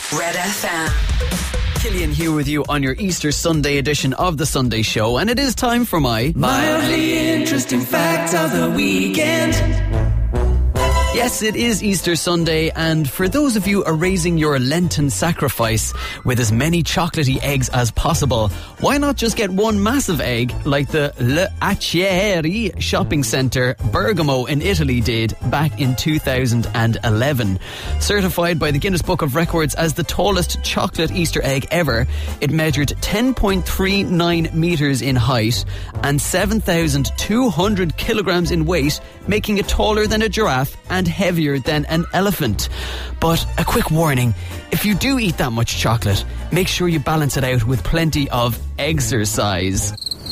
Red FM. Killian here with you on your Easter Sunday edition of The Sunday Show, and it is time for my mildly interesting fact of the weekend. Yes, it is Easter Sunday, and for those of you erasing your Lenten sacrifice with as many chocolatey eggs as possible, why not just get one massive egg like the Le Accieri shopping centre Bergamo in Italy did back in 2011. Certified by the Guinness Book of Records as the tallest chocolate Easter egg ever, it measured 10.39 metres in height and 7,200 kilograms in weight, making it taller than a giraffe and heavier than an elephant. But a quick warning, if you do eat that much chocolate, make sure you balance it out with plenty of exercise.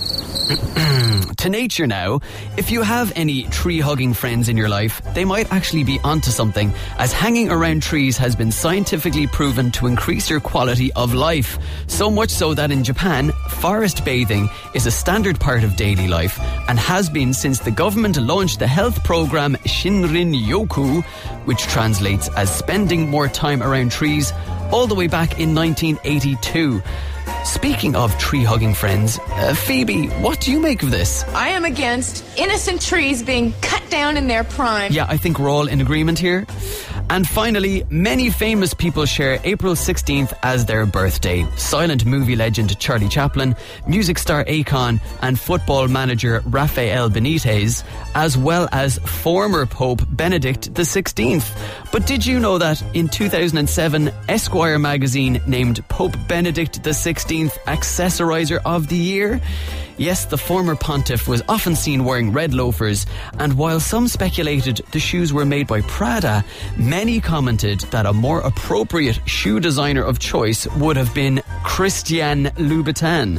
To nature now. If you have any tree-hugging friends in your life, they might actually be onto something, as hanging around trees has been scientifically proven to increase your quality of life. So much so that in Japan, forest bathing is a standard part of daily life and has been since the government launched the health program Shinrin-yoku, which translates as spending more time around trees, all the way back in 1982. Speaking of tree-hugging friends, Phoebe, what do you make of this? I am against innocent trees being cut down in their prime. Yeah, I think we're all in agreement here. And finally, many famous people share April 16th as their birthday. Silent movie legend Charlie Chaplin, music star Akon, and football manager Rafael Benitez, as well as former Pope Benedict XVI. But did you know that in 2007, Esquire magazine named Pope Benedict XVI Accessorizer of the Year? Yes, the former pontiff was often seen wearing red loafers, and while some speculated the shoes were made by Prada, many commented that a more appropriate shoe designer of choice would have been Christian Louboutin.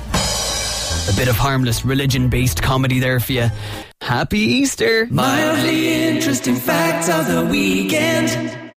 A bit of harmless religion-based comedy there for you. Happy Easter! Mildly interesting fact of the weekend.